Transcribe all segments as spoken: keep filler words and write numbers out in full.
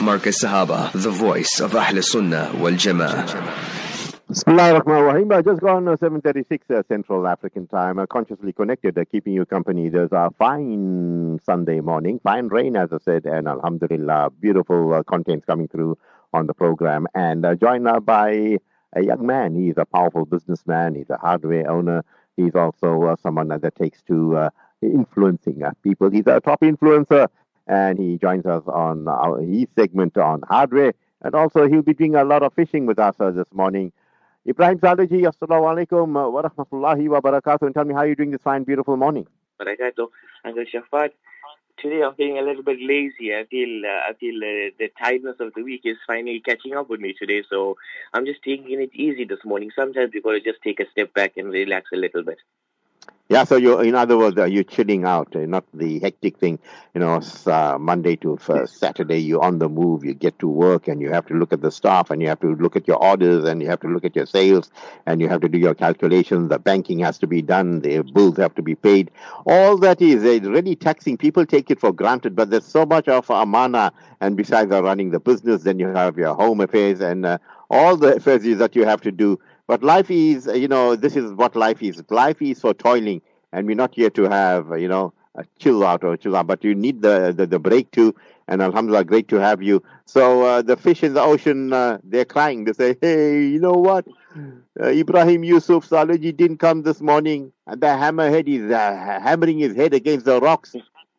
Marcus Sahaba, the voice of Ahl Sunnah wal Jama'ah. Bismillah ar-Rahman ar-Rahim. Uh, just gone uh, seven thirty-six uh, Central African time. Uh, consciously connected, uh, keeping you company. There's a fine Sunday morning, fine rain, as I said, and alhamdulillah, beautiful uh, content coming through on the program. And uh, joined uh, by a young man. He's a powerful businessman. He's a hardware owner. He's also uh, someone uh, that takes to uh, influencing uh, people. He's a top influencer, and he joins us on our, his segment on hardware. And also, he'll be doing a lot of fishing with us uh, this morning. Ibrahim Zaleji, assalamu alaikum wa rahmatullahi wa barakatuh. And tell me how you're doing this fine, beautiful morning. Barakatuh. Uncle Shafat, today I'm feeling a little bit lazy. I feel uh, I feel uh, the tiredness of the week is finally catching up with me today. So I'm just taking it easy this morning. Sometimes you've got to just take a step back and relax a little bit. Yeah, so you, in other words, uh, you're chilling out, uh, not the hectic thing. You know, uh, Monday to uh, Saturday, you're on the move. You get to work, and you have to look at the staff, and you have to look at your orders, and you have to look at your sales, and you have to do your calculations. The banking has to be done. The bills have to be paid. All that is uh, really taxing. People take it for granted, but there's so much of amana. And besides uh, running the business, then you have your home affairs and uh, all the affairs that you have to do. But life is, you know, this is what life is. Life is for toiling, and we're not here to have, you know, a chill out or chill out, but you need the, the, the break too. And alhamdulillah, great to have you. So uh, the fish in the ocean, uh, they're crying. They say, hey, you know what? Uh, Ibrahim Yusuf Zaleji didn't come this morning. And the hammerhead is uh, hammering his head against the rocks.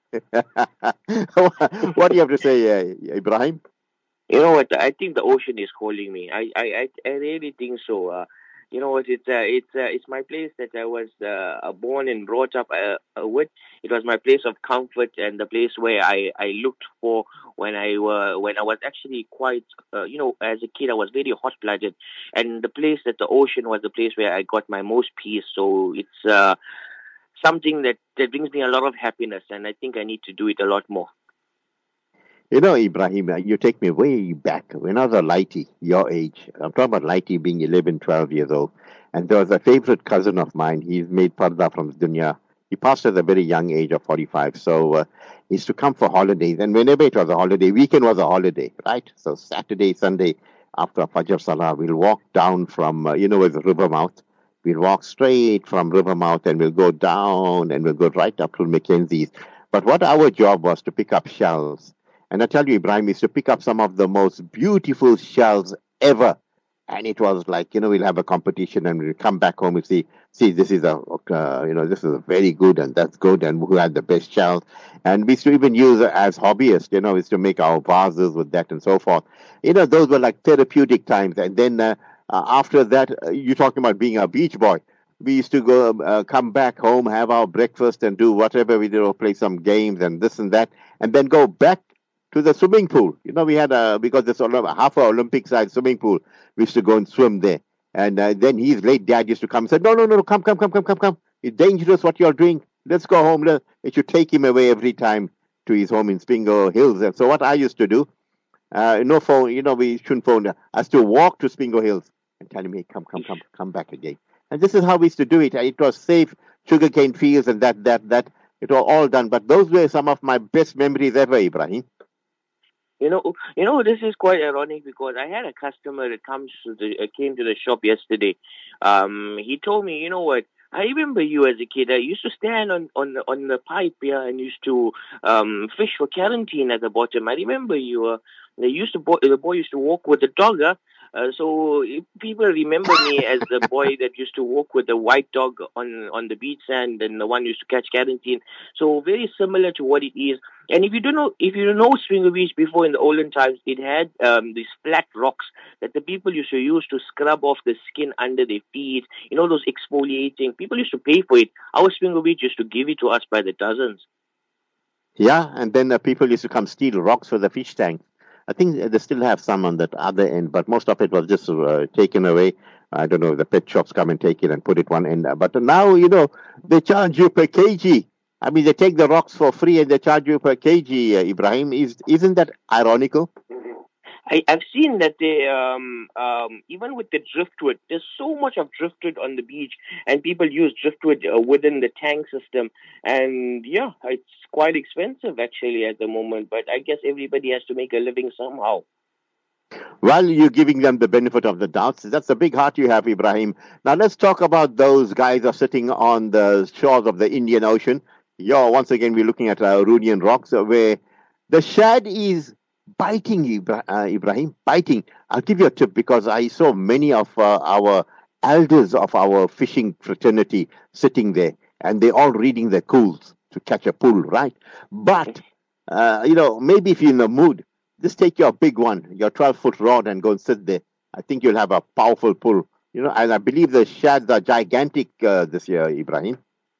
What do you have to say, uh, Ibrahim? You know what? I think the ocean is calling me. I, I, I really think so. Uh, you know what? It's uh, it's uh, it's my place that I was uh, born and brought up uh, with. It was my place of comfort and the place where I, I looked for when I uh, when I was actually quite uh, you know, as a kid I was very hot blooded, and the place that the ocean was the place where I got my most peace. So it's uh, something that, that brings me a lot of happiness, and I think I need to do it a lot more. You know, Ibrahim, you take me way back. When I was a lighty, your age, I'm talking about lighty being eleven, twelve years old, and there was a favorite cousin of mine. He's made parda from dunya. He passed at a very young age of forty-five. So uh, he used to come for holidays, and whenever it was a holiday, weekend was a holiday, right? So Saturday, Sunday, after Fajr Salah, we'll walk down from, uh, you know, where the river mouth. We'll walk straight from river mouth, and we'll go down, and we'll go right up to Mackenzie's. But what our job was to pick up shells. And I tell you, Ibrahim, is to pick up some of the most beautiful shells ever. And it was like, you know, we'll have a competition and we'll come back home and see, see, this is a, uh, you know, this is a very good and that's good and who had the best shells. And we used to even use it as hobbyists, you know, we used to make our vases with that and so forth. You know, those were like therapeutic times. And then uh, uh, after that, uh, you're talking about being a beach boy. We used to go, uh, come back home, have our breakfast and do whatever we did, or play some games and this and that, and then go back to the swimming pool. You know, we had a, because there's a half a Olympic size swimming pool, we used to go and swim there. And uh, then his late dad used to come and say, no, no, no, come, come, come, come, come, come. It's dangerous what you're doing. Let's go home. It should take him away every time to his home in Spingo Hills. And so what I used to do, uh, no phone, you know, we shouldn't phone. I used to walk to Spingo Hills and tell him, hey, come, come, come, come back again. And this is how we used to do it. It was safe, sugarcane fields and that, that, that. It was all done. But those were some of my best memories ever, Ibrahim. You know, you know, this is quite ironic because I had a customer that comes to the uh, came to the shop yesterday. Um, he told me, you know what? I remember you as a kid. I used to stand on on the, on the pipe here and used to um, fish for quarantine at the bottom. I remember you. Uh, they used to bo- the boy used to walk with the dog. Huh? Uh, so people remember me as the boy that used to walk with the white dog on, on the beach sand, and the one who used to catch quarantine. So very similar to what it is. And if you don't know, if you don't know Spingo Beach before in the olden times, it had um, these flat rocks that the people used to use to scrub off the skin under their feet. You know, those exfoliating. People used to pay for it. Our Spingo Beach used to give it to us by the dozens. Yeah, and then uh, people used to come steal rocks for the fish tanks. I think they still have some on that other end, but most of it was just uh, taken away. I don't know, the pet shops come and take it and put it one end. But now, you know, they charge you per kg. I mean, they take the rocks for free and they charge you per kg, uh, Ibrahim. Is, isn't that ironical? I, I've seen that they, um, um, even with the driftwood, there's so much of driftwood on the beach, and people use driftwood uh, within the tank system. And yeah, it's quite expensive actually at the moment, but I guess everybody has to make a living somehow. Well, you're giving them the benefit of the doubt. That's a big heart you have, Ibrahim. Now let's talk about those guys who are sitting on the shores of the Indian Ocean. Yeah, once again, we're looking at uh, Runion Rocks, uh, where the shad is biting, Ibra- uh, Ibrahim, biting. I'll give you a tip because I saw many of uh, our elders of our fishing fraternity sitting there, and they're all reading their cools to catch a pull, right? But, uh, you know, maybe if you're in the mood, just take your big one, your twelve foot rod, and go and sit there. I think you'll have a powerful pull. You know, and I believe the shads are gigantic uh, this year, Ibrahim.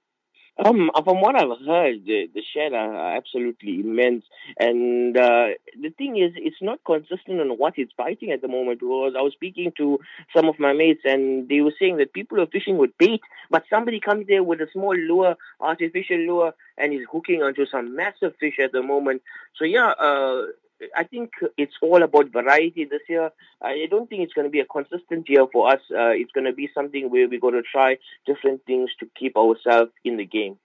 Um, from what I've heard, the, the shad are absolutely immense, and uh, the thing is, it's not consistent on what it's biting at the moment. Because I was speaking to some of my mates, and they were saying that people are fishing with bait, but somebody comes there with a small lure, artificial lure, and is hooking onto some massive fish at the moment. So yeah, uh, I think it's all about variety this year. I don't think it's going to be a consistent year for us. Uh, it's going to be something where we're going to try different things to keep ourselves in the game.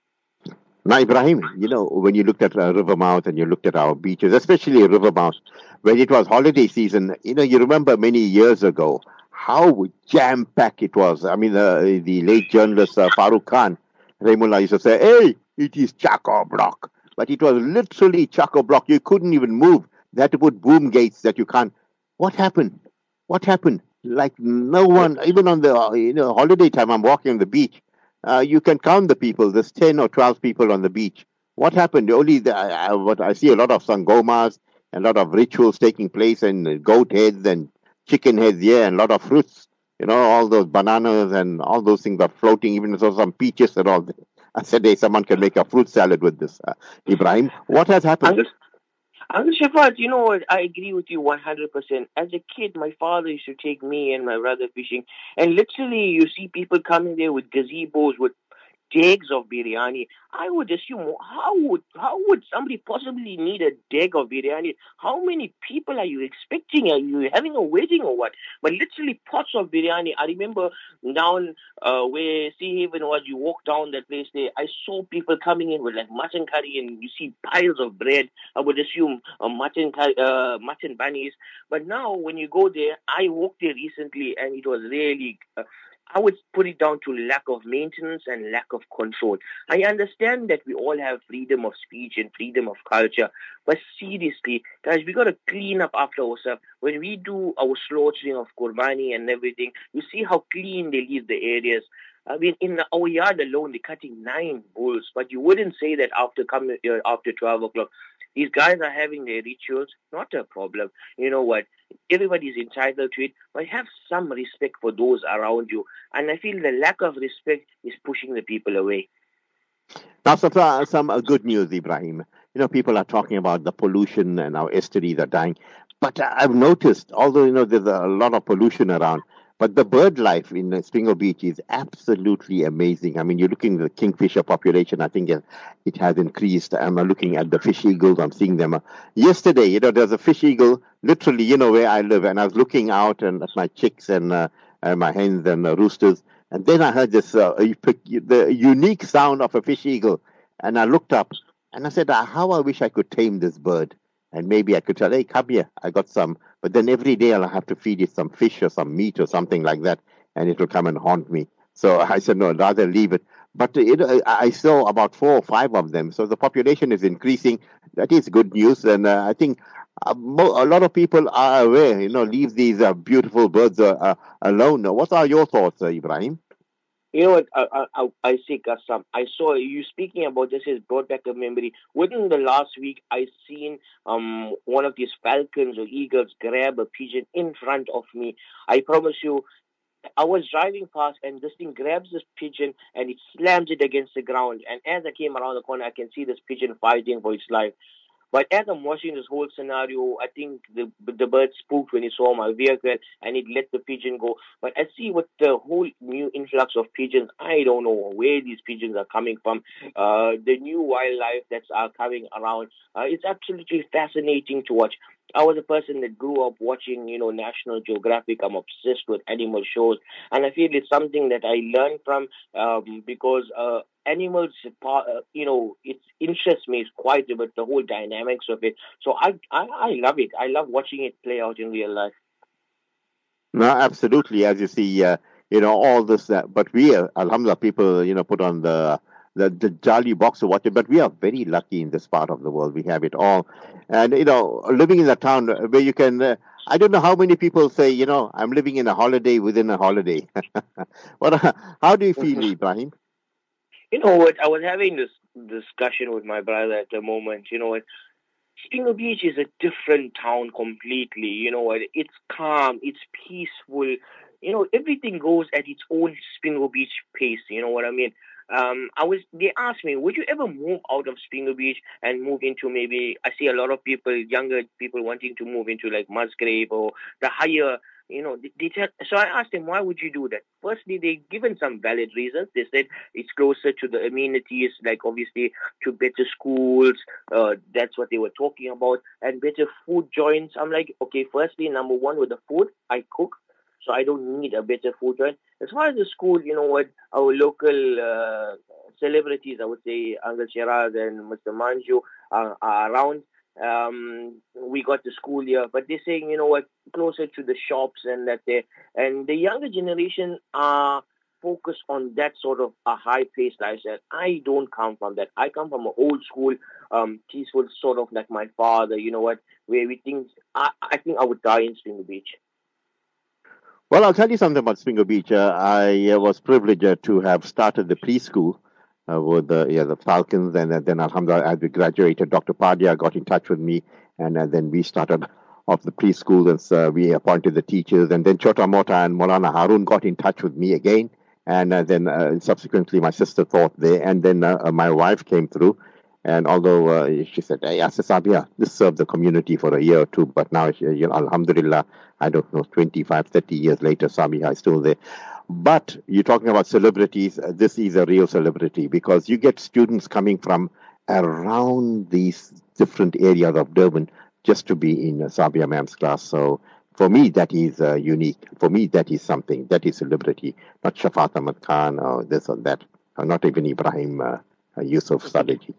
Now, Ibrahim, you know, when you looked at uh, Rivermouth and you looked at our beaches, especially Rivermouth, when it was holiday season, you know, you remember many years ago how jam-packed it was. I mean, uh, the late journalist uh, Farooq Khan, Raymullah used to say, hey, it is chock-a-block. But it was literally chock-a-block. You couldn't even move. They had to put boom gates that you can't. What happened? What happened? Like no one, even on the uh, you know holiday time, I'm walking on the beach. Uh, you can count the people. There's ten or twelve people on the beach. What happened? Only the, I, I, what I see a lot of sangomas, a lot of rituals taking place, and goat heads and chicken heads, yeah, and a lot of fruits. You know, all those bananas and all those things are floating. Even so, some peaches and all. I said, hey, someone can make a fruit salad with this. Uh, Ibrahim, what has happened? Uncle Shafat, you know what? I agree with you one hundred percent. As a kid, my father used to take me and my brother fishing, and literally you see people coming there with gazebos, with dags of biryani. I would assume, how would how would somebody possibly need a dag of biryani? How many people are you expecting? Are you having a wedding or what? But literally pots of biryani. I remember down uh, where Sea Haven was, you walk down that place there, I saw people coming in with like mutton curry, and you see piles of bread. I would assume uh, mutton curry, uh, mutton bunnies. But now when you go there, I walked there recently, and it was really... Uh, I would put it down to lack of maintenance and lack of control. I understand that we all have freedom of speech and freedom of culture, but seriously, guys, we got to clean up after ourselves. When we do our slaughtering of Qurbani and everything, you see how clean they leave the areas. I mean, in our yard alone, they're cutting nine bulls, but you wouldn't say that after coming uh, after twelve o'clock. These guys are having their rituals, not a problem. You know what? Everybody's entitled to it, but have some respect for those around you. And I feel the lack of respect is pushing the people away. Now, some, uh, some uh, good news, Ibrahim. You know, people are talking about the pollution and our estuaries are dying. But uh, I've noticed, although, you know, there's a lot of pollution around, but the bird life in uh, Spingo Beach is absolutely amazing. I mean, you're looking at the kingfisher population, I think it, it has increased. I'm uh, looking at the fish eagles, I'm seeing them. Uh, yesterday, you know, there's a fish eagle, literally, you know, where I live, and I was looking out and at my chicks and, uh, and my hens and uh, roosters. And then I heard this, uh, the unique sound of a fish eagle. And I looked up and I said, ah, how I wish I could tame this bird. And maybe I could tell, hey, come here, I got some. But then every day I'll have to feed it some fish or some meat or something like that. And it will come and haunt me. So I said, no, I'd rather leave it. But you know, I saw about four or five of them. So the population is increasing. That is good news. And uh, I think uh, mo- a lot of people are aware, you know, leave these uh, beautiful birds uh, uh, alone. What are your thoughts, uh, Ibrahim? You know what, I, I, I say, Kassam, I saw you speaking about this, has brought back a memory. Within the last week, I seen um one of these falcons or eagles grab a pigeon in front of me. I promise you, I was driving past and this thing grabs this pigeon and it slams it against the ground. And as I came around the corner, I can see this pigeon fighting for its life. But as I'm watching this whole scenario, I think the the bird spooked when it saw my vehicle and it let the pigeon go. But I see with the whole new influx of pigeons, I don't know where these pigeons are coming from. Uh, the new wildlife that's are coming around, uh, it's absolutely fascinating to watch. I was a person that grew up watching, you know, National Geographic. I'm obsessed with animal shows, and I feel it's something that I learned from um, because uh, animals, uh, you know, it interests me quite a bit. The whole dynamics of it. So I, I, I love it. I love watching it play out in real life. No, absolutely. As you see, uh, you know, all this, uh, but we, uh, alhamdulillah, people, you know, put on the, the, the Jali box to watch it, but we are very lucky in this part of the world. We have it all. And, you know, living in a town where you can, uh, I don't know how many people say, you know, I'm living in a holiday within a holiday. What, uh, how do you feel, Ibrahim? You know what? I was having this discussion with my brother at the moment. You know what? Springer Beach is a different town completely. You know what? It's calm. It's peaceful. You know, everything goes at its own Springer Beach pace. You know what I mean? Um, I was. They asked me, would you ever move out of Springer Beach and move into maybe? I see a lot of people, younger people, wanting to move into like Musgrave or the higher. You know, they, they tell, so I asked them, why would you do that? Firstly, they given some valid reasons. They said it's closer to the amenities, like obviously to better schools. Uh, that's what they were talking about, and better food joints. I'm like, okay, firstly, number one with the food, I cook, so I don't need a better food joint. As far as the school, you know what, our local uh, celebrities, I would say Uncle Shiraz and Mister Manju are, are around. Um, we got the school here, but they're saying, you know what, closer to the shops and that they and the younger generation are focused on that sort of a high-paced lifestyle. I don't come from that. I come from an old school, um, peaceful sort of like my father. You know what, where we think I, I think I would die in Springer Beach. Well, I'll tell you something about Springer Beach. Uh, I uh, was privileged uh, to have started the preschool uh, with the yeah, the Falcons, and uh, then alhamdulillah, as we graduated, Doctor Padia got in touch with me, and uh, then we started off the preschool, and uh, we appointed the teachers, and then Chota Mota and Molana Harun got in touch with me again, and uh, then uh, subsequently my sister taught there, and then uh, uh, my wife came through. And although uh, she said, hey, Sabia, this served the community for a year or two, but now, you know, alhamdulillah, I don't know, twenty-five, thirty years later, Sabiha is still there. But you're talking about celebrities. Uh, this is a real celebrity because you get students coming from around these different areas of Durban just to be in uh, Sabia Ma'am's class. So for me, that is uh, unique. For me, that is something. That is celebrity, not Shafat Ahmad Khan or this or that, or not even Ibrahim uh, uh, Yusuf Sadaji.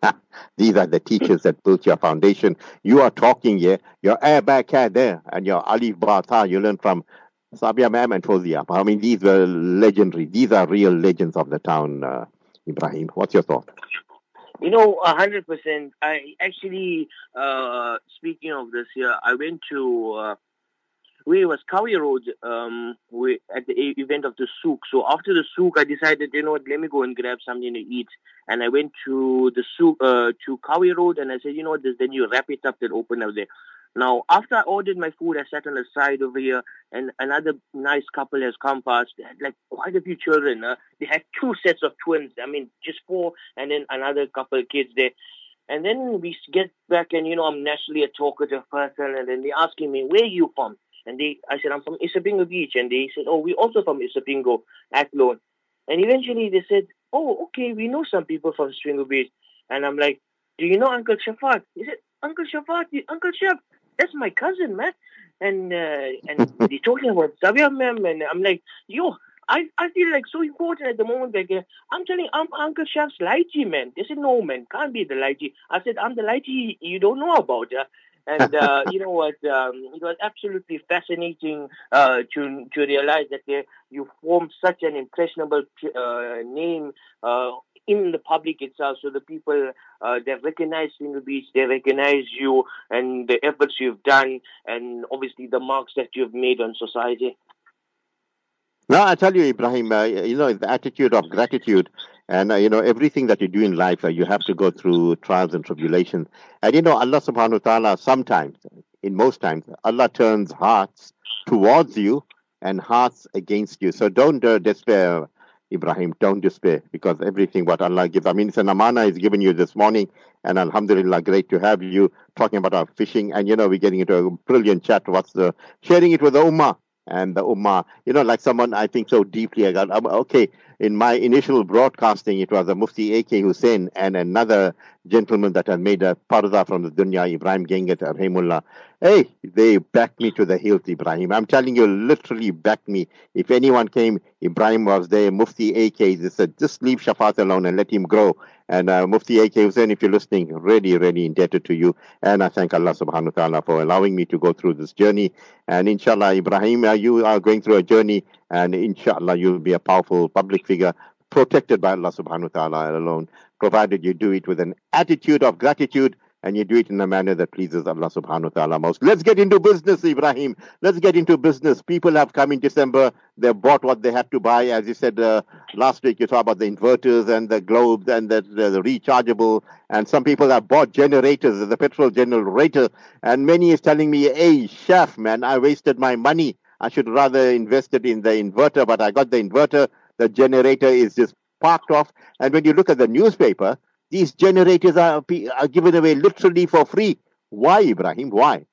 These are the teachers that built your foundation. You are talking here, your airbag cat there, and your Alif Bata, you learn from Sabia Ma'am and Fozia. I mean, these were legendary. These are real legends of the town, uh, Ibrahim. What's your thought? You know, a hundred percent. I actually, uh, speaking of this here, I went to, uh, where it was Kawi Road, um, we, at the event of the souk. So after the souk, I decided, you know what, let me go and grab something to eat. And I went to the souk, uh, to Kawi Road, and I said, you know what, this, then you wrap it up and open up there. Now, after I ordered my food, I sat on the side over here, and another nice couple has come past. They had like quite a few children. Uh, they had two sets of twins. I mean, just four, and then another couple of kids there. And then we get back, and you know, I'm naturally a talkative person, and then they're asking me, where are you from? And they, I said, I'm from Isipingo Beach. And they said, oh, we're also from Isipingo, Athlone. And eventually they said, oh, okay, we know some people from Isipingo Beach. And I'm like, do you know Uncle Shafat? He said, Uncle Shafat, Uncle Shaf, that's my cousin, man. And uh, and they're talking about Sabia Ma'am. And I'm like, yo, I, I feel like so important at the moment. Like, uh, I'm telling I'm Uncle Shaf's lighty, man. They said, no, man, can't be the lighty. I said, I'm the lighty you don't know about. Uh, and uh, you know what? Um, it was absolutely fascinating uh, to to realize that they, you formed such an impressionable uh, name uh, in the public itself. So the people uh, they recognize Springer Beach, they recognize you and the efforts you've done, and obviously the marks that you've made on society. No, I tell you, Ibrahim, uh, you know, the attitude of gratitude and, uh, you know, everything that you do in life, uh, you have to go through trials and tribulations. And, you know, Allah subhanahu wa ta'ala, sometimes, in most times, Allah turns hearts towards you and hearts against you. So don't uh, despair, Ibrahim, don't despair, because everything what Allah gives, I mean, it's an amana He's given you this morning, and alhamdulillah, great to have you talking about our fishing. And, you know, we're getting into a brilliant chat. What's the, sharing it with the ummah. and the Ummah. You know, like someone I think so deeply. I got, um, okay, in my initial broadcasting, it was a Mufti A K Hussein and another gentleman that had made a parda from the dunya, Ibrahim Gengat, Rahimullah. Hey, they backed me to the hilt, Ibrahim. I'm telling you, literally backed me. If anyone came, Ibrahim was there, Mufti A K, they said, just leave Shafat alone and let him grow. And uh, Mufti A K Hussein, if you're listening, really, really indebted to you. And I thank Allah subhanahu wa ta'ala for allowing me to go through this journey. And inshallah, Ibrahim, uh, you are going through a journey, and inshallah, you'll be a powerful public figure protected by Allah subhanahu wa ta'ala alone, provided you do it with an attitude of gratitude and you do it in a manner that pleases Allah subhanahu wa ta'ala most. Let's get into business, Ibrahim. Let's get into business. People have come in December. They bought what they had to buy. As you said uh, last week, you talked about the inverters and the globes and the, the, the rechargeable. And some people have bought generators, the petrol generator. And many is telling me, hey, chef, man, I wasted my money. I should rather invest it in the inverter, but I got the inverter. The generator is just parked off. And when you look at the newspaper, these generators are, are given away literally for free. Why, Ibrahim? Why?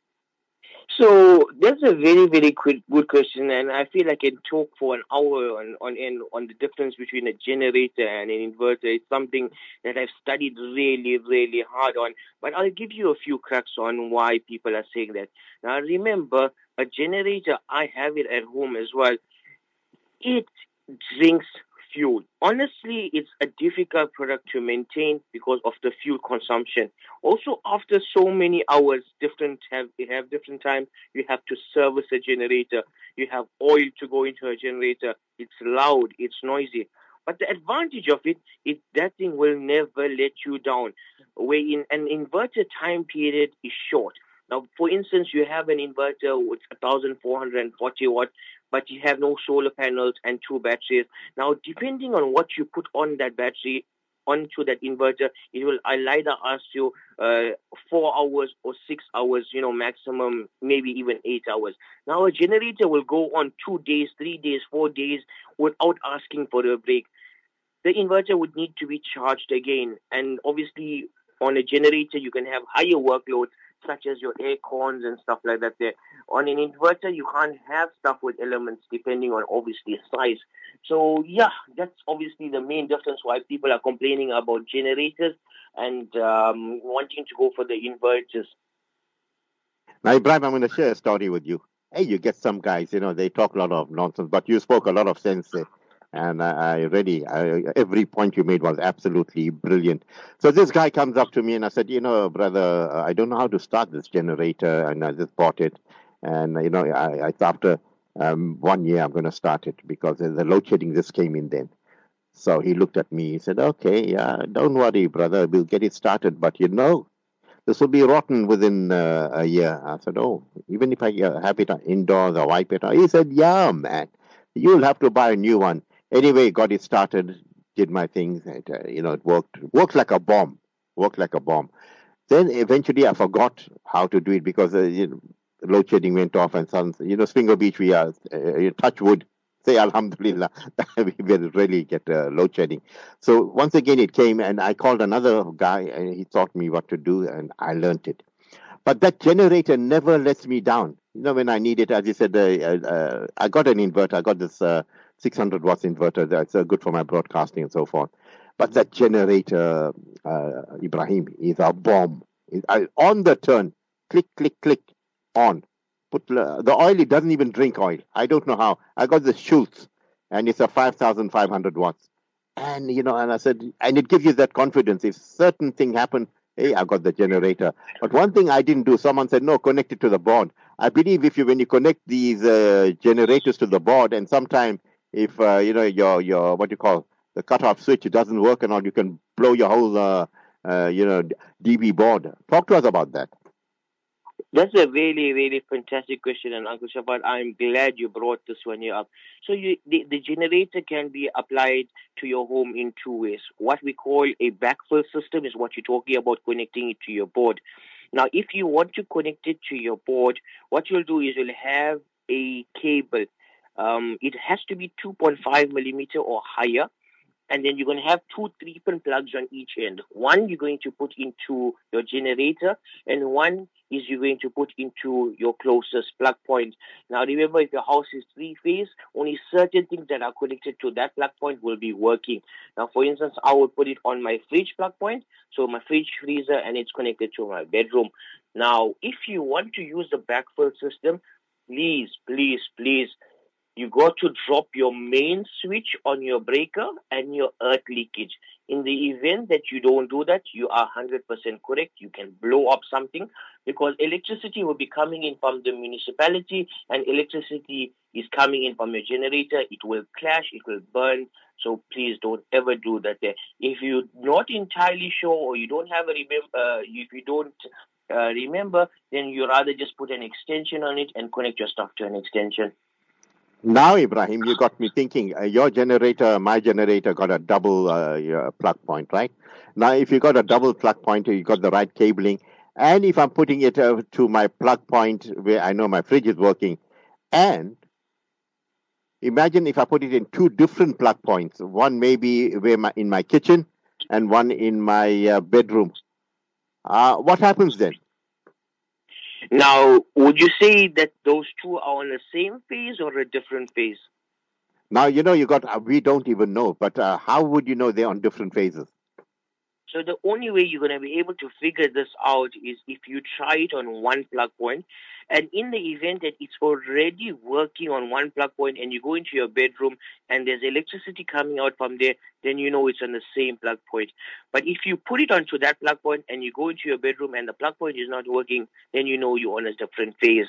So that's a very, very good, good question, and I feel I can talk for an hour on on on the difference between a generator and an inverter. It's something that I've studied really, really hard on. But I'll give you a few cracks on why people are saying that. Now, remember, a generator, I have it at home as well. It drinks fuel. Honestly, it's a difficult product to maintain because of the fuel consumption. Also, after so many hours, different have you have different times. You have to service a generator. You have oil to go into a generator. It's loud. It's noisy. But the advantage of it is that thing will never let you down. Where in an inverter time period is short. Now, for instance, you have an inverter with one thousand four hundred forty watt, but you have no solar panels and two batteries. Now, depending on what you put on that battery, onto that inverter, it will either ask you uh, four hours or six hours, you know, maximum, maybe even eight hours. Now, a generator will go on two days, three days, four days without asking for a break. The inverter would need to be charged again. And obviously, on a generator, you can have higher workloads, such as your air cons and stuff like that there. On an inverter, you can't have stuff with elements depending on, obviously, size. So, yeah, that's obviously the main difference why people are complaining about generators and um, wanting to go for the inverters. Now, Ibrahim, I'm going to share a story with you. Hey, you get some guys, you know, they talk a lot of nonsense, but you spoke a lot of sense. Uh, and I, I really, I, every point you made was absolutely brilliant. So this guy comes up to me and I said, you know, brother, I don't know how to start this generator, and I just bought it. And, you know, I, I after um, one year, I'm going to start it because the load shedding just came in then. So he looked at me, he said, okay, yeah, don't worry, brother, we'll get it started. But, you know, this will be rotten within uh, a year. I said, oh, even if I uh, have it indoors or wipe it out. He said, yeah, man, you'll have to buy a new one. Anyway, got it started, did my things. It, uh, you know, it worked. Worked like a bomb. Worked like a bomb. Then eventually I forgot how to do it because uh, you know, load shedding went off and some, you know, Springer Beach, we are, uh, touch wood, say Alhamdulillah, we will really get uh, load shedding. So once again it came and I called another guy and he taught me what to do and I learned it. But that generator never lets me down. You know, when I need it, as you said, uh, uh, I got an inverter. I got this uh, six hundred watts inverter that's uh, good for my broadcasting and so forth. But that generator, uh, Ibrahim, is a bomb. It, I, on the turn, click, click, click, on. Put uh, the oil, it doesn't even drink oil. I don't know how. I got the Schultz, and it's a five thousand five hundred watts. And, you know, and I said, and it gives you that confidence. If certain thing happens, hey, I got the generator. But one thing I didn't do, someone said, no, connect it to the board. I believe if you, when you connect these uh, generators to the board, and sometime if, uh, you know, your, your, what you call, the cutoff switch, it doesn't work and all, you can blow your whole, uh, uh, you know, D B board. Talk to us about that. That's a really, really fantastic question, and Uncle Shafat, I'm glad you brought this one here up. So you, the, the generator can be applied to your home in two ways. What we call a backfill system is what you're talking about, connecting it to your board. Now, if you want to connect it to your board, what you'll do is you'll have a cable. Um, it has to be two point five millimeter or higher. and then you're going to have two three-pin plugs on each end. One you're going to put into your generator, and one is you're going to put into your closest plug point. Now remember, if your house is three-phase, only certain things that are connected to that plug point will be working. Now, for instance, I would put it on my fridge plug point, so my fridge, freezer, and it's connected to my bedroom. Now, if you want to use the backfill system, please, please, please, you got to drop your main switch on your breaker and your earth leakage. In the event that you don't do that, you are one hundred percent correct. You can blow up something because electricity will be coming in from the municipality and electricity is coming in from your generator. It will clash, it will burn. So please don't ever do that there. If you're not entirely sure or you don't have a remember, uh, if you don't uh, remember, then you rather just put an extension on it and connect your stuff to an extension. Now, Ibrahim, you got me thinking. Uh, your generator, my generator, got a double uh, uh, plug point, right? Now, if you got a double plug point, you got the right cabling, and if I'm putting it uh, to my plug point where I know my fridge is working, and imagine if I put it in two different plug points, one maybe where my, in my kitchen and one in my uh, bedroom. Uh, what happens then? Now, would you say that those two are on the same phase or a different phase? Now, you know, you got, uh, we don't even know, but uh, how would you know they're on different phases? So the only way you're going to be able to figure this out is if you try it on one plug point. And in the event that it's already working on one plug point and you go into your bedroom and there's electricity coming out from there, then you know it's on the same plug point. But if you put it onto that plug point and you go into your bedroom and the plug point is not working, then you know you're on a different phase.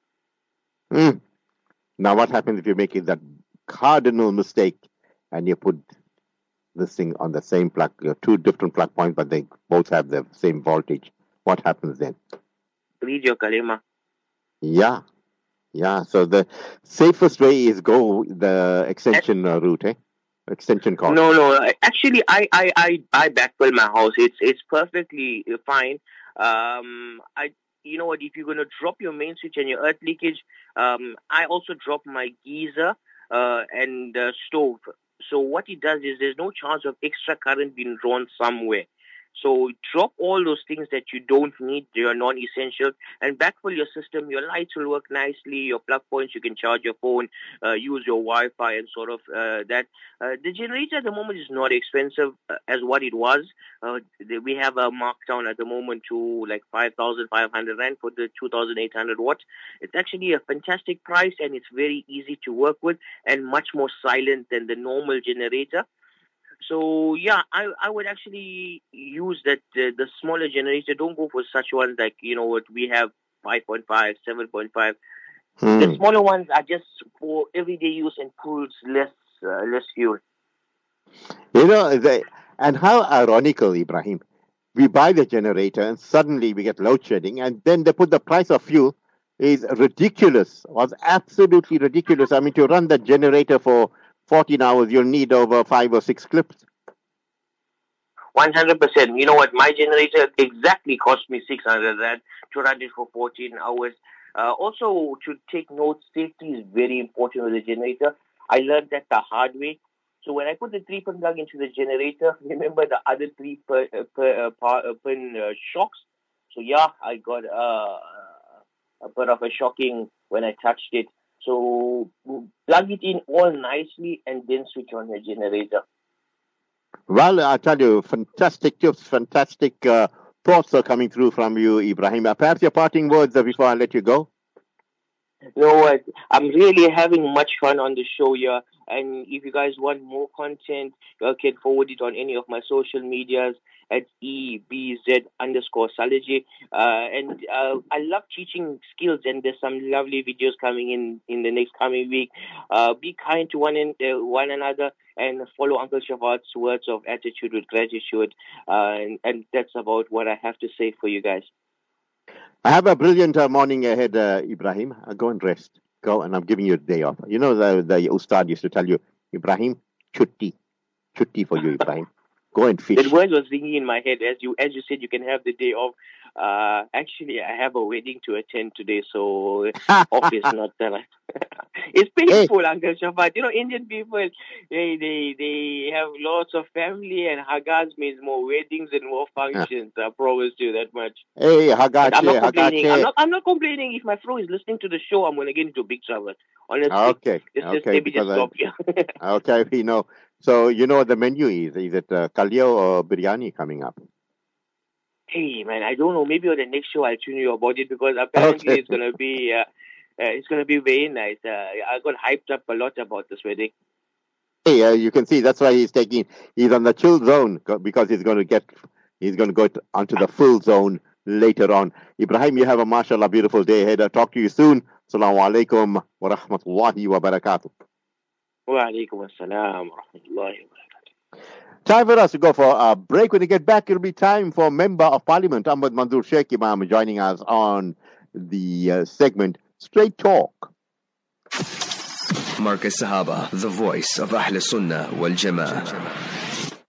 Mm. Now, what happens if you make it that cardinal mistake and you put this thing on the same plug, uh, two different plug points, but they both have the same voltage? What happens then? Read your kalima. Yeah, yeah. So the safest way is go the extension uh, route, eh? Extension cord. No, no. Actually, I, I, I, I backfill my house. It's, it's perfectly fine. Um, I, you know what? If you're gonna drop your main switch and your earth leakage, um, I also drop my geyser uh, and uh, stove. So what it does is there's no chance of extra current being drawn somewhere. So drop all those things that you don't need, they are non-essential, and backfill your system. Your lights will work nicely, your plug points, you can charge your phone, uh, use your Wi-Fi and sort of uh, that. Uh, the generator at the moment is not expensive uh, as what it was. Uh, we have a markdown at the moment to like five thousand five hundred rand for the two thousand eight hundred watt. It's actually a fantastic price and it's very easy to work with and much more silent than the normal generator. So, yeah, I I would actually use that, uh, the smaller generator. Don't go for such ones like, you know, what we have, five point five, seven point five. Hmm. The smaller ones are just for everyday use and pulls less, uh, less fuel. You know, they, and how ironical, Ibrahim. We buy the generator and suddenly we get load shedding and then they put the price of fuel is ridiculous. It was absolutely ridiculous. I mean, to run the generator for fourteen hours, you'll need over five or six clips. one hundred percent. You know what? My generator exactly cost me six hundred rand to run it for fourteen hours. Uh, also, to take note, safety is very important with the generator. I learned that the hard way. So when I put the three-pin plug into the generator, remember the other three per, uh, per, uh, pin uh, shocks? So yeah, I got uh, a bit of a shocking when I touched it. So plug it in all nicely and then switch on your generator. Well, I tell you, fantastic tips, fantastic uh, thoughts are coming through from you, Ibrahim. Uh, perhaps your parting words uh, before I let you go? You know what? I'm really having much fun on the show here. And if you guys want more content, you can forward it on any of my social medias at E B Z underscore Salaji. Uh, and uh, I love teaching skills, and there's some lovely videos coming in in the next coming week. Uh, be kind to one, in, uh, one another and follow Uncle Shafat's words of attitude with gratitude. Uh, and, and that's about what I have to say for you guys. I have a brilliant uh, morning ahead, uh, Ibrahim. Uh, go and rest. Go, and I'm giving you a day off. You know, the, the Ustad used to tell you, Ibrahim, chutti. Chutti for you, Ibrahim. Go and fish. That word was ringing in my head. As you as you said, you can have the day off. Uh, actually, I have a wedding to attend today, so off is not that. It's painful, hey. Uncle Shafat. You know, Indian people, they they they have lots of family, and Hagas means more weddings and more functions. Yeah. I promise you that much. Hey, Hagache, I'm not complaining. Hagache. I'm not. I'm not complaining. If my fro is listening to the show, I'm going to get into big trouble. Honestly. Okay. Just, okay. Just maybe just stop here. Okay, we know. So you know what the menu is? Is it uh, kalio or biryani coming up? Hey man, I don't know. Maybe on the next show I'll tune you about it because apparently okay. it's gonna be uh, uh, it's gonna be very nice. Uh, I got hyped up a lot about this wedding. Hey, uh, you can see that's why he's taking. He's on the chill zone because he's going to get. He's going to go to, onto the full zone later on. Ibrahim, you have a mashallah beautiful day ahead. I'll talk to you soon. Assalamu alaikum wa rahmatullahi wa barakatuh. Wa alaikum assalam wa rahmatullahi wa barakatuh. Time for us to go for a break. When we get back, it'll be time for Member of Parliament Ahmad Manzoor Sheikh Imam joining us on the uh, segment Straight Talk. Marcus Sahaba, the voice of Ahl Sunnah wal Jama'ah.